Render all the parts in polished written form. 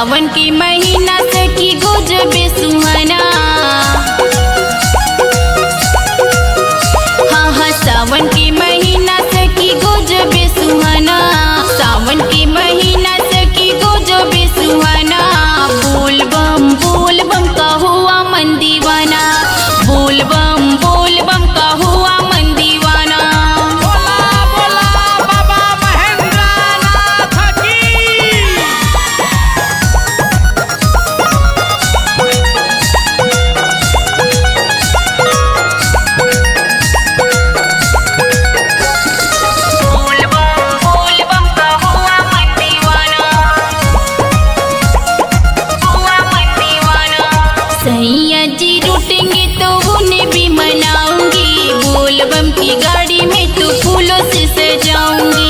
सावन के महीना सखी गुजबे सुहाना। हाँ हाँ सावन के महीना सखी गुजबे सुहाना। सावन के महीना सखी गुजबे सुहाना। बोल बम का हुआ मन दीवाना। बोल बम का हुआ मन दीवाना। बोला बोला बाबा महेंद्रनाथ की। बोल बम का हुआ मन दीवाना। हुआ मन दीवाना। सैया जी रूठेंगे तो उन्हें भी मनाऊंगी। बोल बम की गाड़ी में तो फूलों से सजाऊंगी।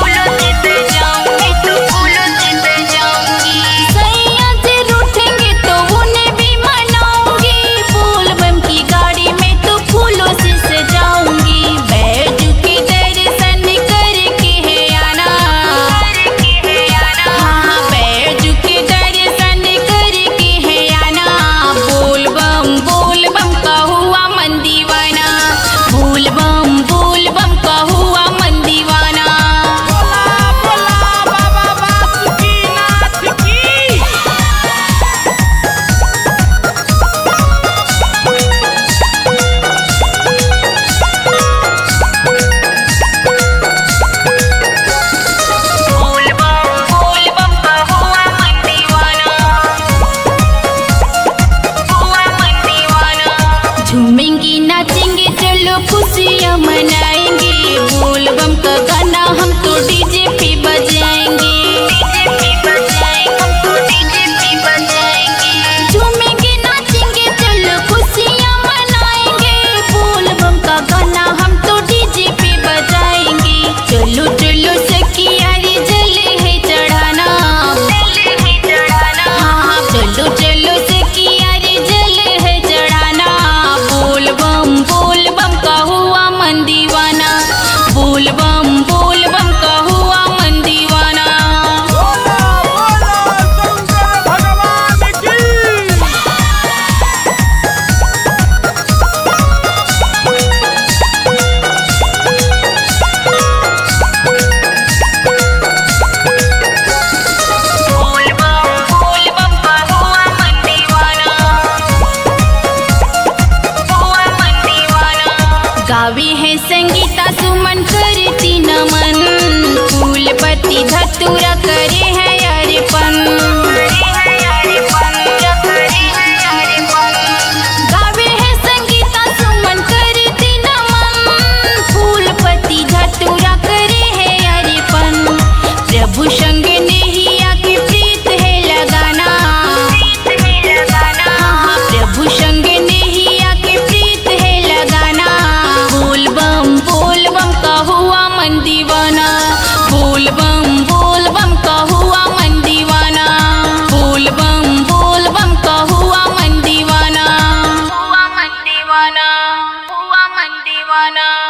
सैया जी रूठेंगे तो उन्हें भी मनाऊंगी। बोल बम की गाड़ी में तो फूलों से सजाऊंगी। बैजू के दर्शन करके है आना। हाँ बैजू के दर्शन करके है आना। बोल बम का हुआ मन दीवाना। बोल बम का हुआ मन दीवाना। बोला बोला बाबा बासुकीनाथ की। बोल बम का हुआ मन दीवाना। हुआ मन दीवाना। झूमेंगे नाचेंगे चलो खुशियाँ मनाएंगे। बोल बम का गाना हम तो डीजे पे बजाएंगे। झूमेंगे नाचेंगे चलो खुशियाँ मनाएंगे। बोल बम का गाना हम तो डीजे पे बजाएंगे। चलो चलो सखिया रे जले है चढ़ाना। हाँ चलो चलो सखिया रे जले है चढ़ाना। बोल बम का हुआ मन दीवाना। बोल बम का हुआ मन दीवाना। बोला बोला शंकर भगवान की। बोल बम का हुआ मन दीवाना। हुआ मन दीवाना। गावी है संगीता सुमन करती नमन। फूल पत्ती धतूरा करे है अर्पण। गावे है संगीता सुमन करती नमन। फूल पत्ती धतूरा करे है अर्पण। प्रभु संग नेहिया की प्रीत है लगाना। हाँ प्रभु संग नेहिया की प्रीत है लगाना। बोल बम का हुआ मन दीवाना। बोल बम का हुआ मन दीवाना। बोल बम का हुआ मन दीवाना। हुआ मन दीवाना। हुआ मन दीवाना।